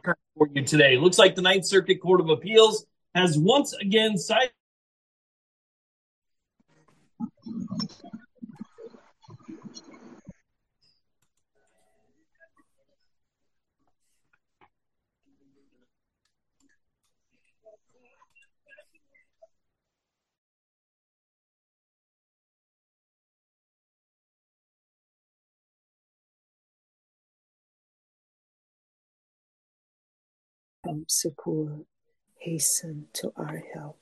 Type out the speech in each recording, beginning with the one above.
for you today. Looks like the Ninth Circuit Court of Appeals has once again sided. Succor, hasten to our help.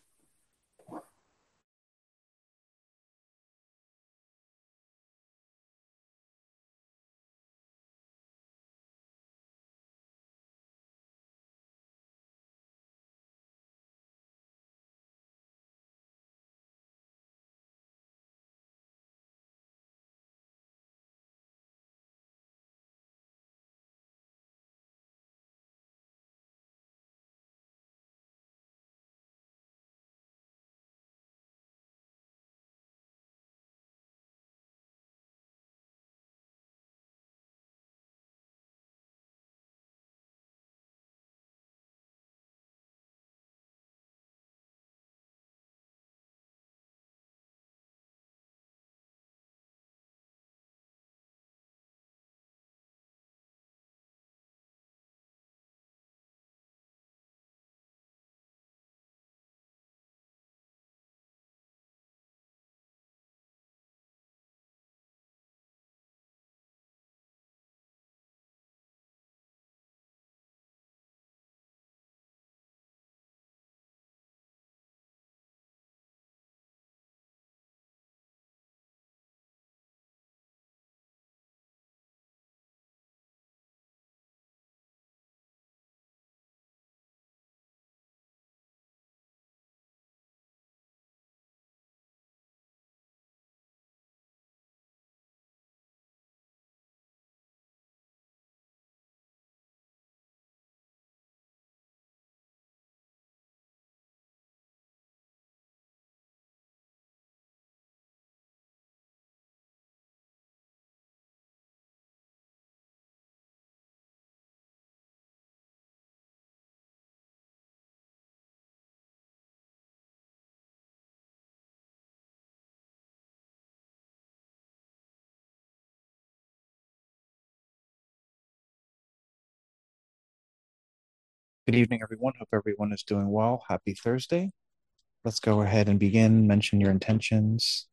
Good evening, everyone. Hope everyone is doing well. Happy Thursday. Let's go ahead and begin. Mention your intentions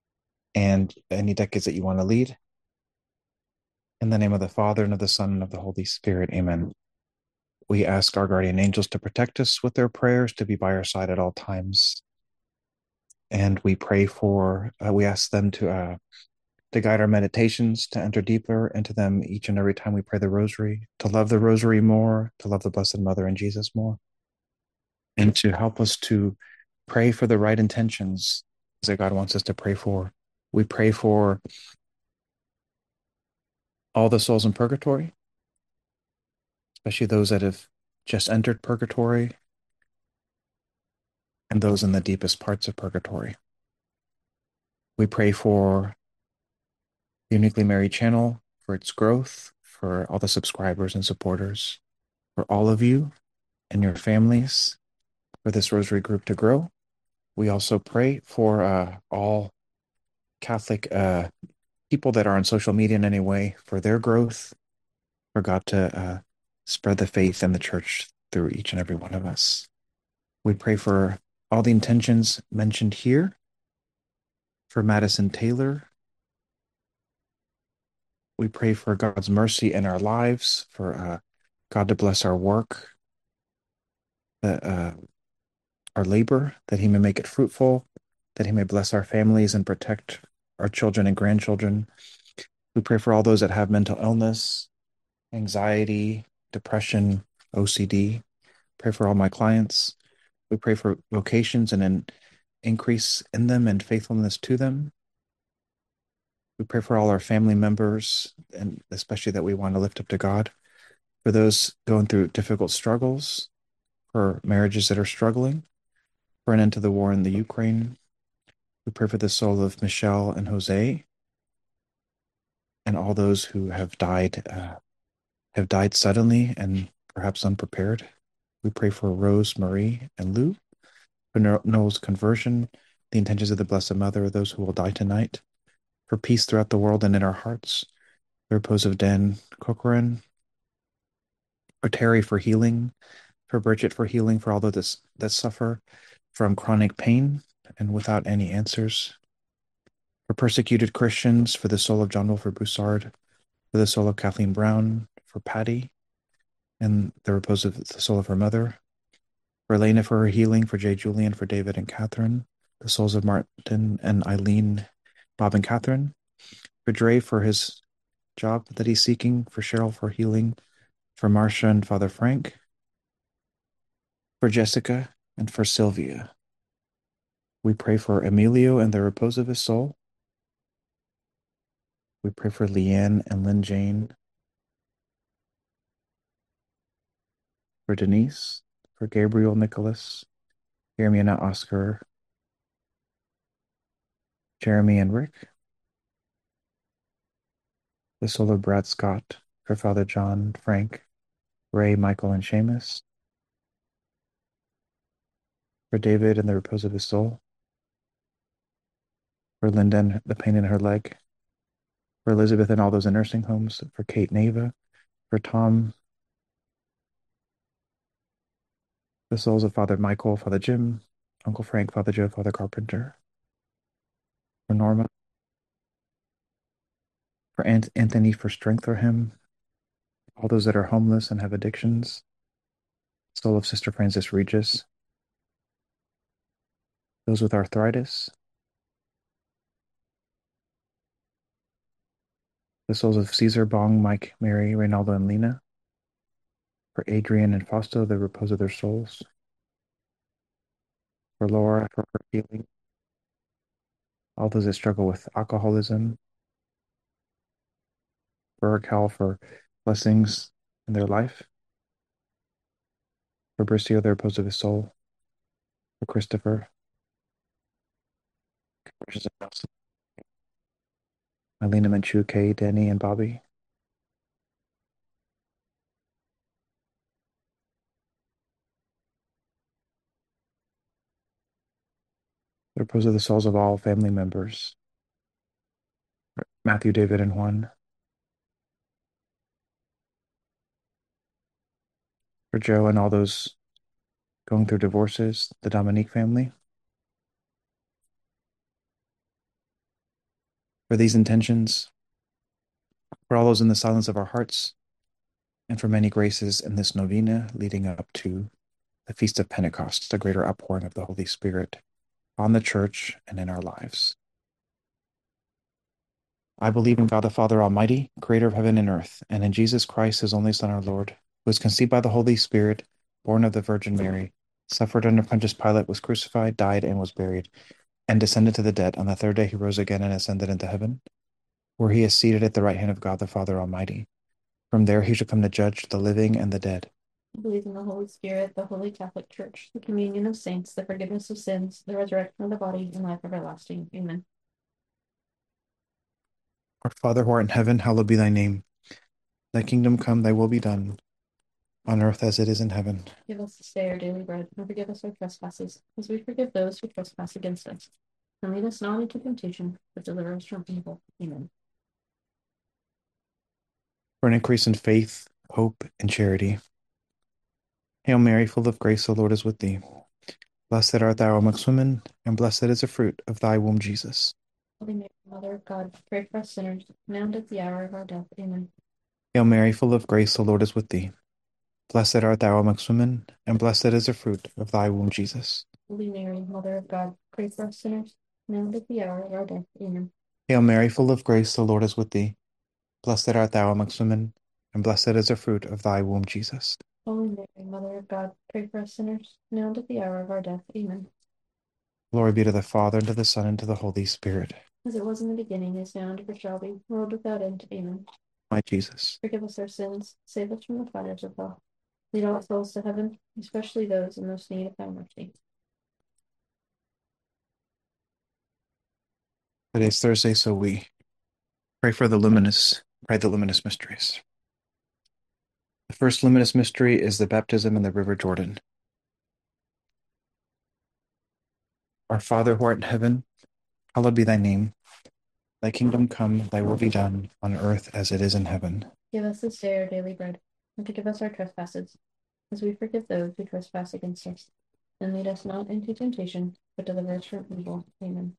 and any decades that you want to lead. In the name of the Father, and of the Son, and of the Holy Spirit. Amen. We ask our guardian angels to protect us with their prayers, to be by our side at all times. And we pray we ask them to guide our meditations, to enter deeper into them each and every time we pray the rosary, to love the rosary more, to love the Blessed Mother and Jesus more, and to help us to pray for the right intentions that God wants us to pray for. We pray for all the souls in purgatory, especially those that have just entered purgatory and those in the deepest parts of purgatory. We pray for the Uniquely Mary channel, for its growth, for all the subscribers and supporters, for all of you and your families, for this rosary group to grow. We also pray for all Catholic people that are on social media in any way, for their growth, for God to spread the faith and the church through each and every one of us. We pray for all the intentions mentioned here, for Madison Taylor. We pray for God's mercy in our lives, for God to bless our work, our labor, that He may make it fruitful, that He may bless our families and protect our children and grandchildren. We pray for all those that have mental illness, anxiety, depression, OCD. Pray for all my clients. We pray for vocations and an increase in them and faithfulness to them. We pray for all our family members, and especially that we want to lift up to God. For those going through difficult struggles, for marriages that are struggling, for an end to the war in the Ukraine. We pray for the soul of Michelle and Jose, and all those who have died suddenly and perhaps unprepared. We pray for Rose, Marie, and Lou, for Noel's conversion, the intentions of the Blessed Mother, those who will die tonight, for peace throughout the world and in our hearts, the repose of Dan Corcoran, for Terry for healing, for Bridget for healing, for all those that suffer from chronic pain and without any answers, for persecuted Christians, for the soul of John Wilford Broussard, for the soul of Kathleen Brown, for Patty, and the repose of the soul of her mother, for Elena for her healing, for Jay Julian, for David and Catherine, the souls of Martin and Eileen, Bob and Catherine, for Dre for his job that he's seeking, for Cheryl for healing, for Marcia and Father Frank, for Jessica, and for Sylvia. We pray for Emilio and the repose of his soul. We pray for Leanne and Lynn Jane, for Denise, for Gabriel Nicholas, Jeremiah Oscar, Jeremy and Rick, the soul of Brad Scott, for Father John, Frank, Ray, Michael, and Seamus, for David and the repose of his soul, for Linda and the pain in her leg, for Elizabeth and all those in nursing homes, for Kate Nava, for Tom, the souls of Father Michael, Father Jim, Uncle Frank, Father Joe, Father Carpenter, for Norma, for Anthony, for strength for him, all those that are homeless and have addictions, soul of Sister Frances Regis, those with arthritis, the souls of Caesar, Bong, Mike, Mary, Reynaldo, and Lena, for Adrian and Fausto, the repose of their souls, for Laura, for her healing, all those that struggle with alcoholism, for Raquel, for blessings in their life, for Bricio, the repose of his soul, for Christopher, Alina Manchu, Kay, Danny, and Bobby, the repose of the souls of all family members, Matthew, David, and Juan, for Joe and all those going through divorces, the Dominique family, for these intentions, for all those in the silence of our hearts, and for many graces in this novena leading up to the Feast of Pentecost, the greater outpouring of the Holy Spirit on the church and in our lives. I believe in God the Father Almighty, creator of heaven and earth, and in Jesus Christ, his only Son, our Lord, who was conceived by the Holy Spirit, born of the Virgin Mary, suffered under Pontius Pilate, was crucified, died, and was buried, and descended to the dead. On the third day he rose again and ascended into heaven, where he is seated at the right hand of God the Father Almighty. From there he shall come to judge the living and the dead. I believe in the Holy Spirit, the Holy Catholic Church, the communion of saints, the forgiveness of sins, the resurrection of the body, and life everlasting. Amen. Our Father who art in heaven, hallowed be thy name. Thy kingdom come, thy will be done, on earth as it is in heaven. Give us this day our daily bread, and forgive us our trespasses, as we forgive those who trespass against us. And lead us not into temptation, but deliver us from evil. Amen. For an increase in faith, hope, and charity. Hail Mary, full of grace, the Lord is with thee. Blessed art thou amongst women, and blessed is the fruit of thy womb, Jesus. Holy Mary, Mother of God, pray for us sinners, now and at the hour of our death. Amen. Hail Mary, full of grace, the Lord is with thee. Blessed art thou amongst women, and blessed is the fruit of thy womb, Jesus. Holy Mary, Mother of God, pray for us sinners, now and at the hour of our death. Amen. Hail Mary, full of grace, the Lord is with thee. Blessed art thou amongst women, and blessed is the fruit of thy womb, Jesus. Holy Mary, Mother of God, pray for us sinners, now and at the hour of our death. Amen. Glory be to the Father, and to the Son, and to the Holy Spirit. As it was in the beginning, is now, and ever shall be, world without end. Amen. My Jesus. Forgive us our sins, save us from the fires of hell. Lead all souls to heaven, especially those in most need of thy mercy. Today's Thursday, so we pray the luminous mysteries. The first luminous mystery is the baptism in the River Jordan. Our Father who art in heaven, hallowed be thy name. Thy kingdom come, thy will be done, on earth as it is in heaven. Give us this day our daily bread, and forgive us our trespasses, as we forgive those who trespass against us. And lead us not into temptation, but deliver us from evil. Amen.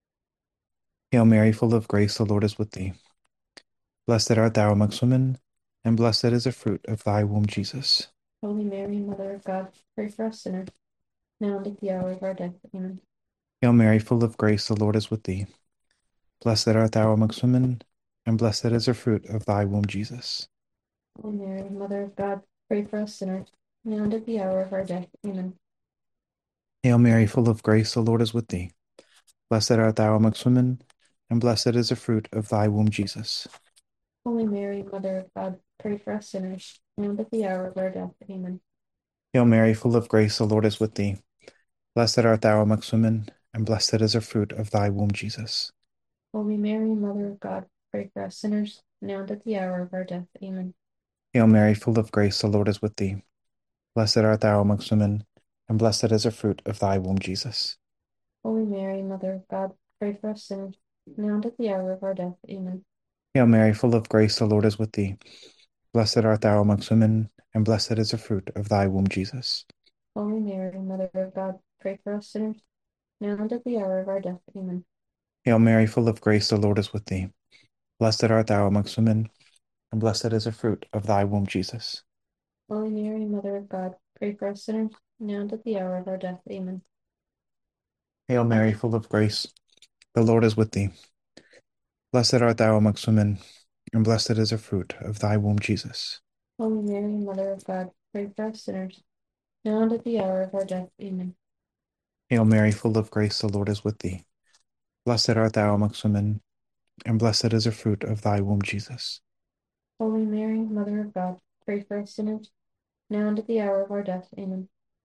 Hail Mary, full of grace, the Lord is with thee. Blessed art thou amongst women, and blessed is the fruit of thy womb, Jesus. Holy Mary, Mother of God, pray for us sinners, now and at the hour of our death. Amen. Hail Mary, full of grace, the Lord is with thee. Blessed art thou amongst women, and blessed is the fruit of thy womb, Jesus. Holy Mary, Mother of God, pray for us sinners, now and at the hour of our death. Amen. Hail Mary, full of grace, the Lord is with thee. Blessed art thou amongst women, and blessed is the fruit of thy womb, Jesus. Holy Mary, Mother of God, pray for us sinners, now and at the hour of our death. Amen. Hail Mary, full of grace, the Lord is with thee. Blessed art thou amongst women, and blessed is the fruit of thy womb, Jesus. Holy Mary, Mother of God, pray for us sinners, now and at the hour of our death. Amen. Hail Mary, full of grace, the Lord is with thee. Blessed art thou amongst women, and blessed is the fruit of thy womb, Jesus. Holy Mary, Mother of God, pray for us sinners, now and at the hour of our death. Amen. Hail Mary, full of grace, the Lord is with thee. Blessed art thou amongst women, and blessed is the fruit of thy womb, Jesus. Holy Mary, Mother of God, pray for us sinners, now and at the hour of our death. Amen. Hail Mary, full of grace, the Lord is with thee. Blessed art thou amongst women, and blessed is the fruit of thy womb, Jesus. Holy Mary, Mother of God, pray for us sinners, now and at the hour of our death. Amen. Hail Mary, full of grace, the Lord is with thee. Blessed art thou amongst women, and blessed is the fruit of thy womb, Jesus. Holy Mary, Mother of God, pray for us sinners, now and at the hour of our death. Amen. Hail Mary, full of grace, the Lord is with thee. Blessed art thou amongst women, and blessed is the fruit of thy womb, Jesus. Holy Mary, Mother of God, pray for us sinners, now and at the hour of our death. Amen.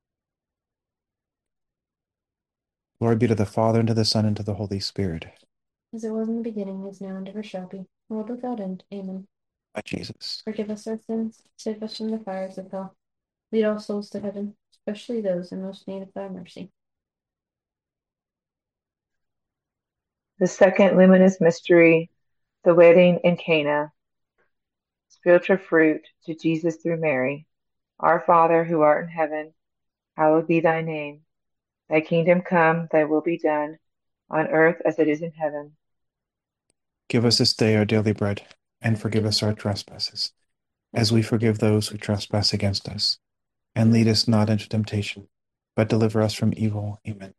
Glory be to the Father, and to the Son, and to the Holy Spirit. As it was in the beginning, is now, and ever shall be, world without end. Amen. By Jesus. Forgive us our sins, save us from the fires of hell. Lead all souls to heaven, especially those in most need of thy mercy. The second luminous mystery, the wedding in Cana. Spiritual fruit to Jesus through Mary. Our Father who art in heaven, hallowed be thy name. Thy kingdom come, thy will be done, on earth as it is in heaven. Give us this day our daily bread, and forgive us our trespasses, as we forgive those who trespass against us. And lead us not into temptation, but deliver us from evil. Amen.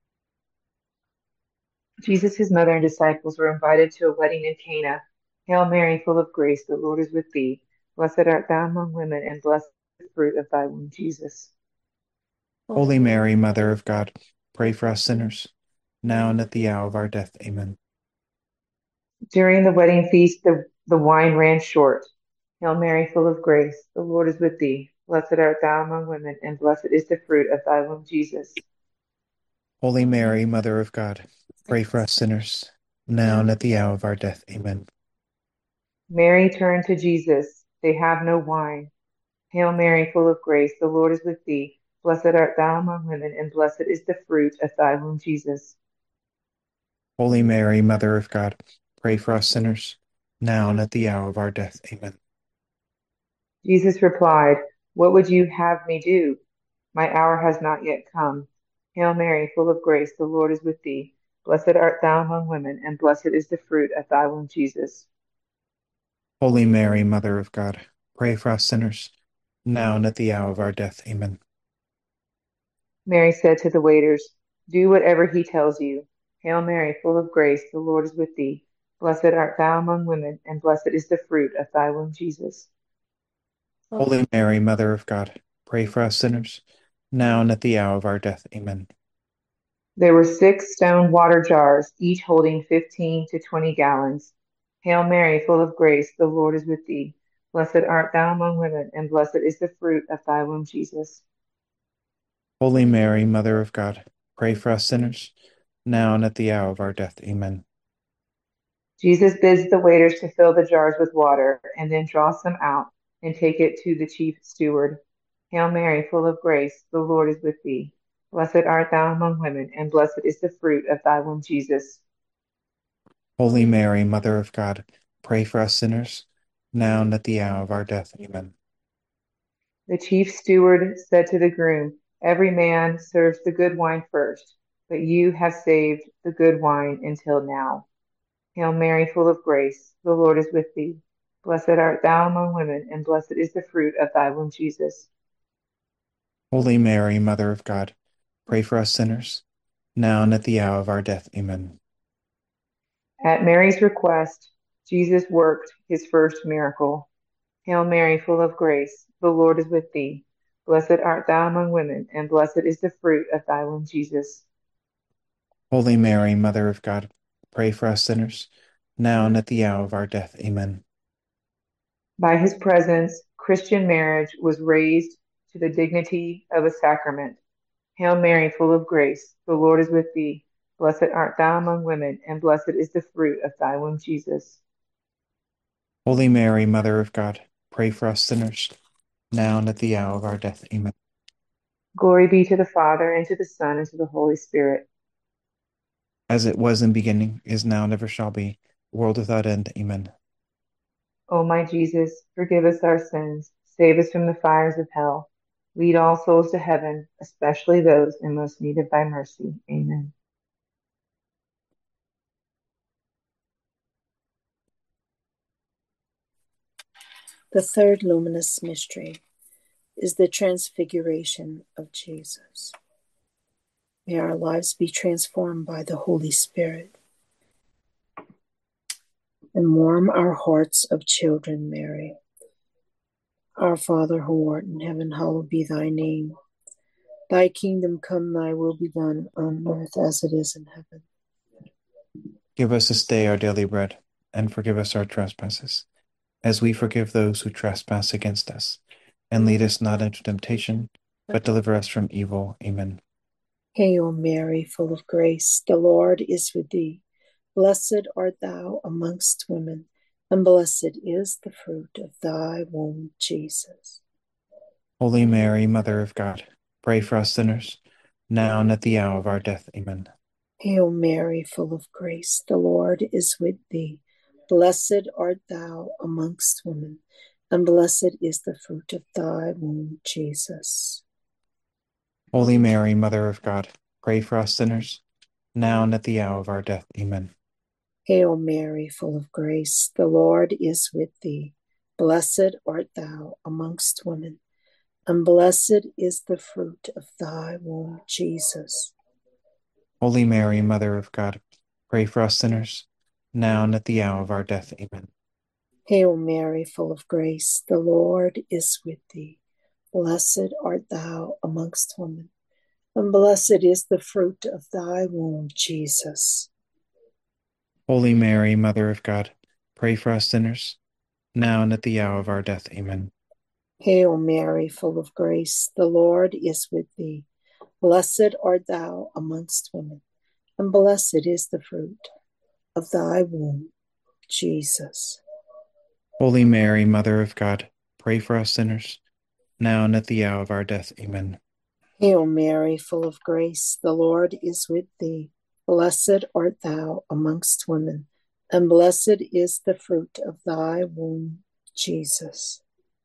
Jesus, his mother, and disciples were invited to a wedding in Cana. Hail Mary, full of grace, the Lord is with thee. Blessed art thou among women, and blessed is the fruit of thy womb, Jesus. Holy Mary, Mother of God, pray for us sinners, now and at the hour of our death. Amen. During the wedding feast, the wine ran short. Hail Mary, full of grace, the Lord is with thee. Blessed art thou among women, and blessed is the fruit of thy womb, Jesus. Holy Mary, Mother of God, pray for us sinners, now and at the hour of our death. Amen. Mary turned to Jesus. They have no wine. Hail Mary, full of grace, the Lord is with thee. Blessed art thou among women, and blessed is the fruit of thy womb, Jesus. Holy Mary, Mother of God, pray for us sinners, now and at the hour of our death. Amen. Jesus replied, What would you have me do? My hour has not yet come. Hail Mary, full of grace, the Lord is with thee. Blessed art thou among women, and blessed is the fruit of thy womb, Jesus. Holy Mary, Mother of God, pray for us sinners, now and at the hour of our death. Amen. Mary said to the waiters, Do whatever he tells you. Hail Mary, full of grace, the Lord is with thee. Blessed art thou among women, and blessed is the fruit of thy womb, Jesus. Holy Mary, Mother of God, pray for us sinners, now and at the hour of our death. Amen. There were 6 stone water jars, each holding 15 to 20 gallons. Hail Mary, full of grace, the Lord is with thee. Blessed art thou among women, and blessed is the fruit of thy womb, Jesus. Holy Mary, Mother of God, pray for us sinners, now and at the hour of our death. Amen. Jesus bids the waiters to fill the jars with water, and then draws some out, and take it to the chief steward. Hail Mary, full of grace, the Lord is with thee. Blessed art thou among women, and blessed is the fruit of thy womb, Jesus. Holy Mary, Mother of God, pray for us sinners, now and at the hour of our death. Amen. The chief steward said to the groom, Every man serves the good wine first, but you have saved the good wine until now. Hail Mary, full of grace, the Lord is with thee. Blessed art thou among women, and blessed is the fruit of thy womb, Jesus. Holy Mary, Mother of God, pray for us sinners, now and at the hour of our death. Amen. At Mary's request, Jesus worked his first miracle. Hail Mary, full of grace, the Lord is with thee. Blessed art thou among women, and blessed is the fruit of thy womb, Jesus. Holy Mary, Mother of God, pray for us sinners, now and at the hour of our death. Amen. By his presence, Christian marriage was raised to the dignity of a sacrament. Hail Mary, full of grace, the Lord is with thee. Blessed art thou among women, and blessed is the fruit of thy womb, Jesus. Holy Mary, Mother of God, pray for us sinners, now and at the hour of our death. Amen. Glory be to the Father, and to the Son, and to the Holy Spirit. As it was in beginning, is now, and ever shall be, world without end. Amen. O my Jesus, forgive us our sins, save us from the fires of hell. Lead all souls to heaven, especially those in most need of thy mercy. Amen. The third luminous mystery is the transfiguration of Jesus. May our lives be transformed by the Holy Spirit and warm our hearts of children, Mary. Our Father who art in heaven, hallowed be thy name. Thy kingdom come, thy will be done on earth as it is in heaven. Give us this day our daily bread, and forgive us our trespasses, as we forgive those who trespass against us. And lead us not into temptation, but deliver us from evil. Amen. Hail Mary, full of grace, the Lord is with thee. Blessed art thou amongst women, and blessed is the fruit of thy womb, Jesus. Holy Mary, Mother of God, pray for us sinners, now and at the hour of our death. Amen. Hail Mary, full of grace, the Lord is with thee. Blessed art thou amongst women, and blessed is the fruit of thy womb, Jesus. Holy Mary, Mother of God, pray for us sinners, now and at the hour of our death. Amen. Hail Mary, full of grace, the Lord is with thee. Blessed art thou amongst women, and blessed is the fruit of thy womb, Jesus. Holy Mary, Mother of God, pray for us sinners, now and at the hour of our death. Amen. Hail Mary, full of grace, the Lord is with thee. Blessed art thou amongst women, and blessed is the fruit of thy womb, Jesus. Holy Mary, Mother of God, pray for us sinners, now and at the hour of our death. Amen. Hail Mary, full of grace, the Lord is with thee. Blessed art thou amongst women, and blessed is the fruit of thy womb, Jesus. Holy Mary, Mother of God, pray for us sinners, now and at the hour of our death. Amen. Hail Mary, full of grace, the Lord is with thee. Blessed art thou amongst women, and blessed is the fruit of thy womb, Jesus.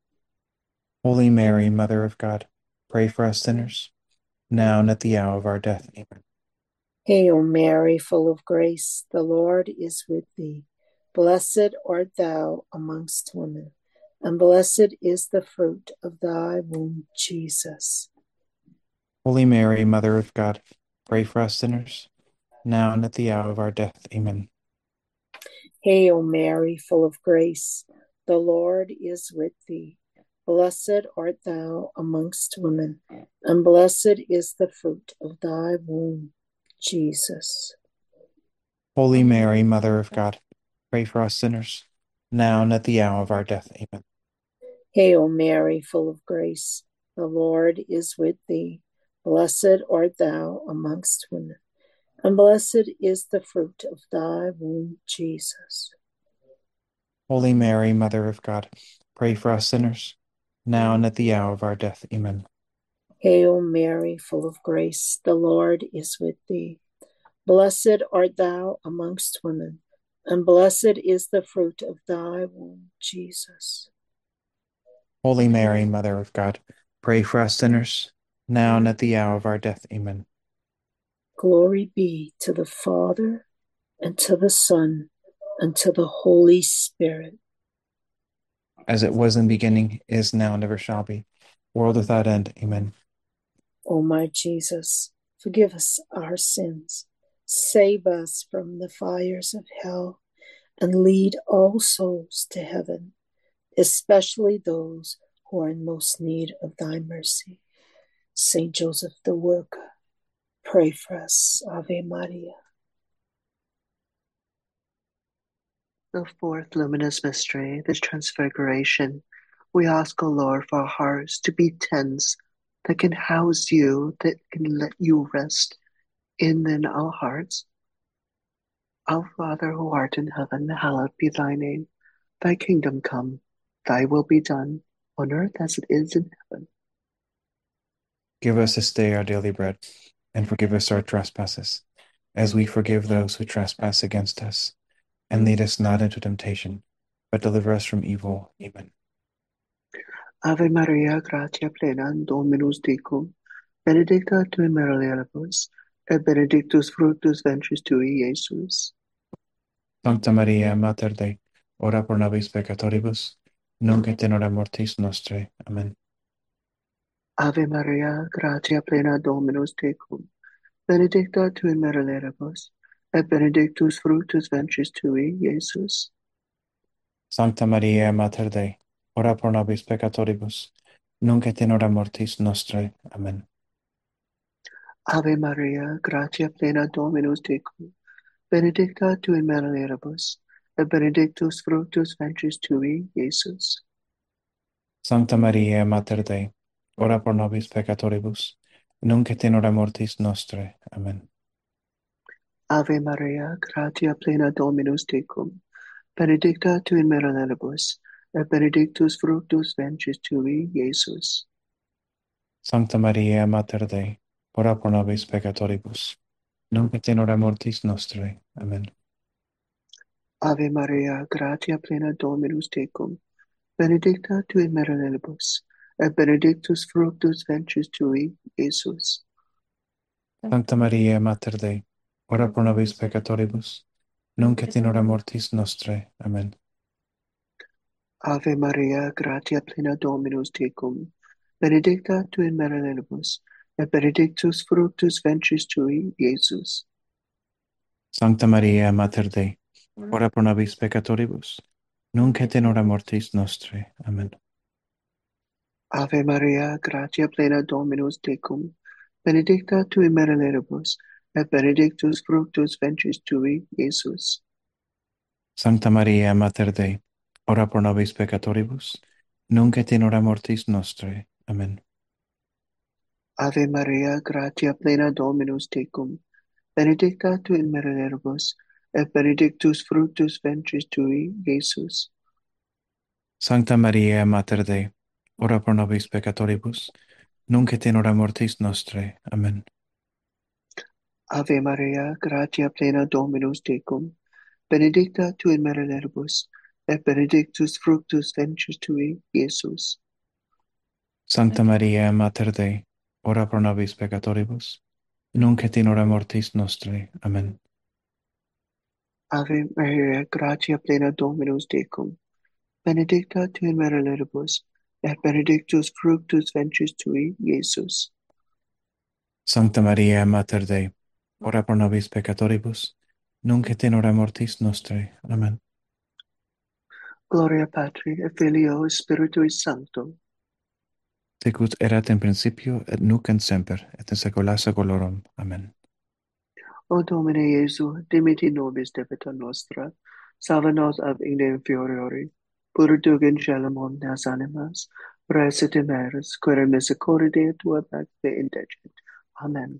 Holy Mary, Mother of God, pray for us sinners, now and at the hour of our death. Amen. Hail Mary, full of grace, the Lord is with thee. Blessed art thou amongst women, and blessed is the fruit of thy womb, Jesus. Holy Mary, Mother of God, pray for us sinners, now and at the hour of our death. Amen. Hail Mary, full of grace, the Lord is with thee. Blessed art thou amongst women, and blessed is the fruit of thy womb, Jesus. Holy Mary, Mother of God, pray for us sinners, now and at the hour of our death. Amen. Hail Mary, full of grace, the Lord is with thee. Blessed art thou amongst women, and blessed is the fruit of thy womb, Jesus. Holy Mary, Mother of God, Pray for us sinners, now and at the hour of our death. Amen. Hail Mary, full of grace, the Lord is with thee. Blessed art thou amongst women, and blessed is the fruit of thy womb, Jesus. Holy Mary, Mother of God, pray for us sinners, now and at the hour of our death. Amen. Glory be to the Father, and to the Son, and to the Holy Spirit. As it was in the beginning, is now, and ever shall be, world without end. Amen. O my Jesus, forgive us our sins, save us from the fires of hell, and lead all souls to heaven, especially those who are in most need of thy mercy. Saint Joseph the Worker, pray for us. Ave Maria. The fourth luminous mystery, the Transfiguration. We ask, O Lord, for our hearts to be tents that can house you, that can let you rest in our hearts. Our Father who art in heaven, hallowed be thy name. Thy kingdom come, thy will be done, on earth as it is in heaven. Give us this day our daily bread, and forgive us our trespasses, as we forgive those who trespass against us. And lead us not into temptation, but deliver us from evil. Amen. Ave Maria, gratia plena, Dominus tecum, benedicta tu in mulieribus, et benedictus fructus ventris tui, Iesus. Sancta Maria, Mater Dei, ora pro nobis peccatoribus, nunc et in hora mortis nostrae. Amen. Ave Maria, gratia plena, Dominus tecum, benedicta tu in mulieribus, et benedictus fructus ventris tui, Iesus. Sancta Maria, Mater Dei, ora pro nobis peccatoribus, nunc et in hora mortis nostrae. Amen. Ave Maria, gratia plena, Dominus tecum, benedicta tu in mulieribus, et benedictus fructus ventris tui, Iesus. Sancta Maria, Mater Dei, ora pro nobis peccatoribus, nunc et in hora mortis nostrae. Amen. Ave Maria, gratia plena, Dominus tecum, benedicta tu in mulieribus, et benedictus fructus ventris tui, Iesus. Sancta Maria, Mater Dei, ora pro nobis peccatoribus, nunc et in hora mortis nostrae. Amen. Ave Maria, gratia plena, Dominus tecum, benedicta tu in mulieribus, et benedictus fructus ventris tui, Iesus. Sancta Maria, Mater Dei, ora pro nobis peccatoribus, nunc et in hora mortis nostrae. Amen. Ave Maria, gratia plena, Dominus tecum, benedicta tu in mulieribus, et benedictus fructus ventris tui, Iesus. Sancta Maria, Mater Dei, ora pro nobis peccatoribus, nunc et in hora mortis nostrae. Amen. Ave Maria, gratia plena, Dominus tecum, benedicta tu in mulieribus, et benedictus fructus ventris tui, Iesus. Sancta Maria, Mater Dei, ora pro nobis peccatoribus, nunc et in hora mortis nostrae. Amen. Ave Maria, gratia plena, Dominus tecum, benedicta tu in mulieribus, et benedictus fructus ventris tui, Iesus. Sancta Maria, Mater Dei, ora pro nobis peccatoribus, nunc et in hora mortis nostrae. Amen. Ave Maria, gratia plena, Dominus tecum, benedicta tu in mulieribus, et benedictus fructus ventris tui, Iesus. Sancta Maria, Mater Dei, ora pro nobis peccatoribus, nunc et in hora mortis nostrae. Amen. Ave Maria, gratia plena, Dominus tecum, benedicta tu in mulieribus, et benedictus fructus ventris tui, Iesus. Sancta Maria, Mater Dei, ora pro nobis peccatoribus, nunc et in hora mortis nostrae. Amen. Gloria Patri, et Filio, et Spiritui Sancto. Sic ut erat in principio, et nunc et semper, et in saecula saeculorum. Amen. O Domine Iesu, dimiti nobis debita nostra, salva nos ab inde inferiori, purga in caelum omnes animas, res et emeris, quae misericordia tua pacte indecit. Amen.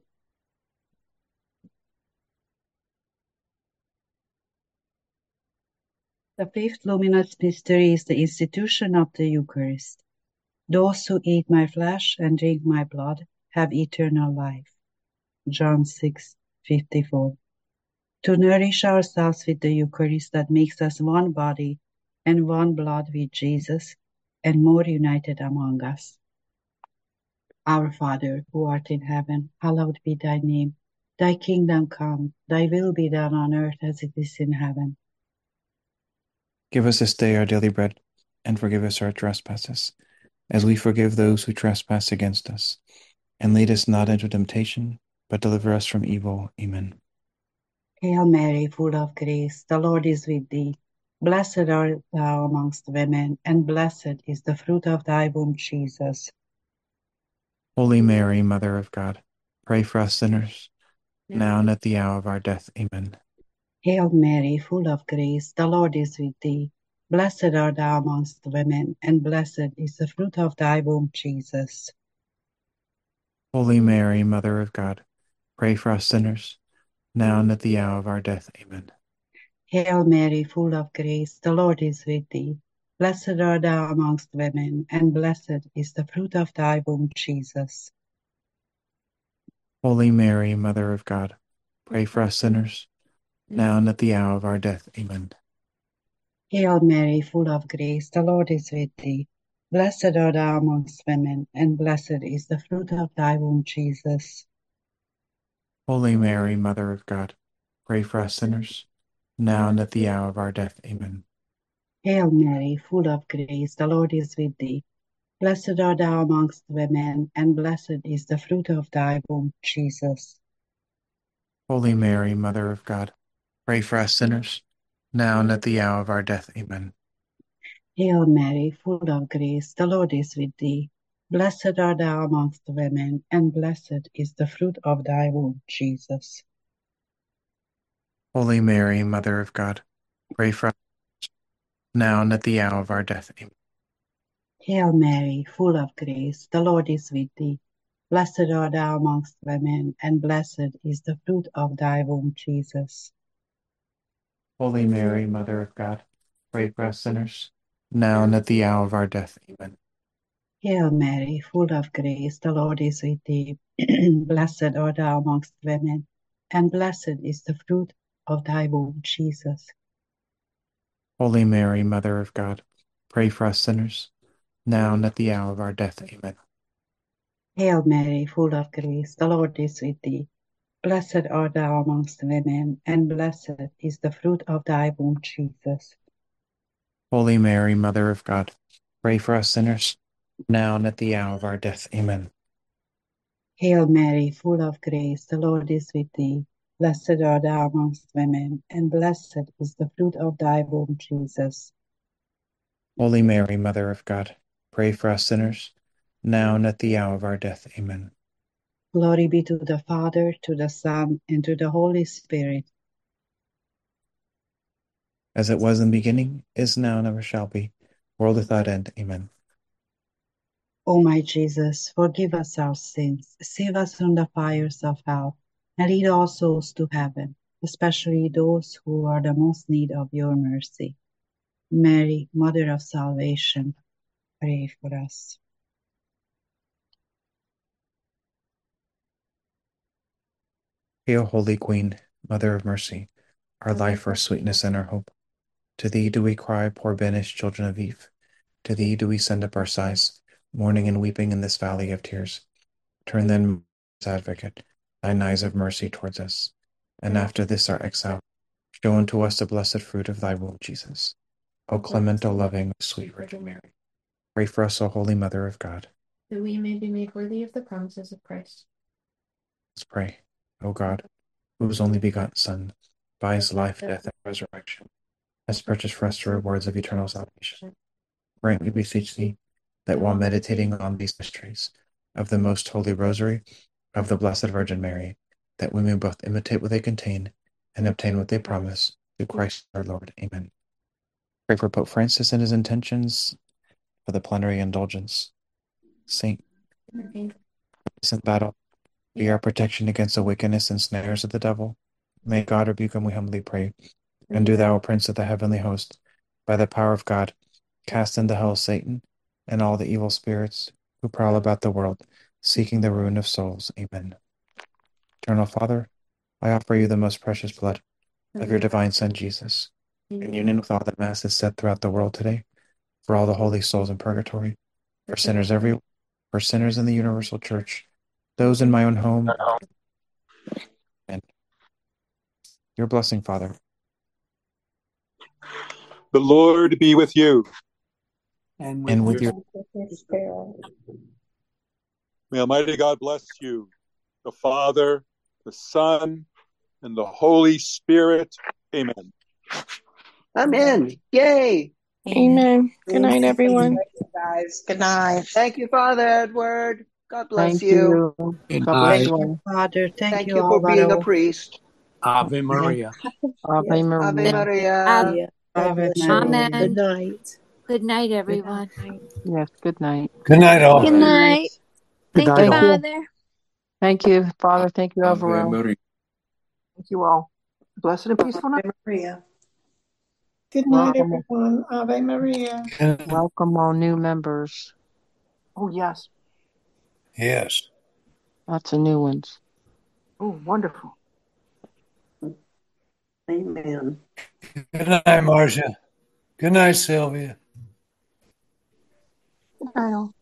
The fifth luminous mystery is the institution of the Eucharist. Those who eat my flesh and drink my blood have eternal life. John 6:54. To nourish ourselves with the Eucharist that makes us one body and one blood with Jesus and more united among us. Our Father, who art in heaven, hallowed be thy name. Thy kingdom come, thy will be done on earth as it is in heaven. Give us this day our daily bread, and forgive us our trespasses, as we forgive those who trespass against us. And lead us not into temptation, but deliver us from evil. Amen. Hail Mary, full of grace, the Lord is with thee. Blessed art thou amongst women, and blessed is the fruit of thy womb, Jesus. Holy Mary, Mother of God, pray for us sinners, now and at the hour of our death. Amen. Hail Mary, full of grace, the Lord is with thee. Blessed art thou amongst women, and blessed is the fruit of thy womb, Jesus. Holy Mary, Mother of God, pray for us sinners, now and at the hour of our death. Amen. Hail Mary, full of grace, the Lord is with thee. Blessed art thou amongst women, and blessed is the fruit of thy womb, Jesus. Holy Mary, Mother of God, pray for us sinners, now and at the hour of our death. Amen. Hail Mary, full of grace, the Lord is with thee. Blessed art thou amongst women, and blessed is the fruit of thy womb, Jesus. Holy Mary, Mother of God, pray for us sinners, now and at the hour of our death. Amen. Hail Mary, full of grace, the Lord is with thee. Blessed art thou amongst women, and blessed is the fruit of thy womb, Jesus. Holy Mary, Mother of God, pray for us sinners, now and at the hour of our death. Amen. Hail Mary, full of grace, the Lord is with thee. Blessed art thou amongst women, and blessed is the fruit of thy womb, Jesus. Holy Mary, Mother of God, pray for us now and at the hour of our death. Amen. Hail Mary, full of grace, the Lord is with thee. Blessed art thou amongst women, and blessed is the fruit of thy womb, Jesus. Holy Mary, Mother of God, pray for us sinners, now and at the hour of our death. Amen. Hail Mary, full of grace, the Lord is with thee. Blessed art thou amongst women, and blessed is the fruit of thy womb, Jesus. Holy Mary, Mother of God, pray for us sinners, now and at the hour of our death. Amen. Hail Mary, full of grace, the Lord is with thee. Blessed art thou amongst women, and blessed is the fruit of thy womb, Jesus. Holy Mary, Mother of God, pray for us sinners, now and at the hour of our death. Amen. Hail Mary, full of grace, the Lord is with thee. Blessed art thou amongst women, and blessed is the fruit of thy womb, Jesus. Holy Mary, Mother of God, pray for us sinners, now and at the hour of our death. Amen. Glory be to the Father, to the Son, and to the Holy Spirit. As it was in the beginning, is now, and ever shall be, world without end. Amen. O my Jesus, forgive us our sins, save us from the fires of hell, and lead all souls to heaven, especially those who are the most in need of your mercy. Mary, Mother of Salvation, pray for us. Hail, Holy Queen, Mother of Mercy, our life, our sweetness, and our hope. To thee do we cry, poor banished children of Eve. To thee do we send up our sighs, mourning and weeping in this valley of tears. Turn then, Advocate, thine eyes of mercy towards us, and after this our exile, show unto us the blessed fruit of thy womb, Jesus. O clement, O loving, O sweet Virgin Mary, pray for us, O Holy Mother of God. that we may be made worthy of the promises of Christ. Let's pray. O God, whose only begotten Son, by his life, death, and resurrection, has purchased for us the rewards of eternal salvation, grant, we beseech thee, that while meditating on these mysteries of the most holy rosary of the Blessed Virgin Mary, that we may both imitate what they contain and obtain what they promise, through Christ our Lord. Amen. Pray for Pope Francis and his intentions for the plenary indulgence. Saint Vincent Battle, be our protection against the wickedness and snares of the devil. May God rebuke him, we humbly pray. And do thou, O Prince of the heavenly host, by the power of God, cast into hell Satan and all the evil spirits who prowl about the world, seeking the ruin of souls. Amen. Eternal Father, I offer you the most precious blood of your divine Son, Jesus, in union with all that Mass is said throughout the world today, for all the holy souls in purgatory, for sinners everywhere, for sinners in the universal church, those in my own home, and your blessing, Father. The Lord be with you. And with your May Almighty God bless you, the Father, the Son, and the Holy Spirit. Amen. Amen. Yay. Amen. Good night, everyone. Guys, good night. Thank you, Father Edward. God bless Thank you. you. Good God night. bless Thank you, you. Father. Thank Thank you, you for being a Alvaro. priest. Ave Maria. Ave Yes. Maria. Ave Maria. Yeah. Ave God bless you. Maria. Good Amen. night. Good night, Good everyone. Night. Yes, good night. Good night, all. Good Good night. night. Good Thank night, you, Thank all. you. Father. Thank you, Father. Thank you, Ave Alvaro. Maria. Thank you all. Blessed and peaceful night. Maria. Good night, Welcome. everyone. Ave Maria. Welcome all new members. Oh, yes. Yes. Lots of new ones. Oh, wonderful. Amen. Good night, Marcia. Good night, Sylvia. Good night, all.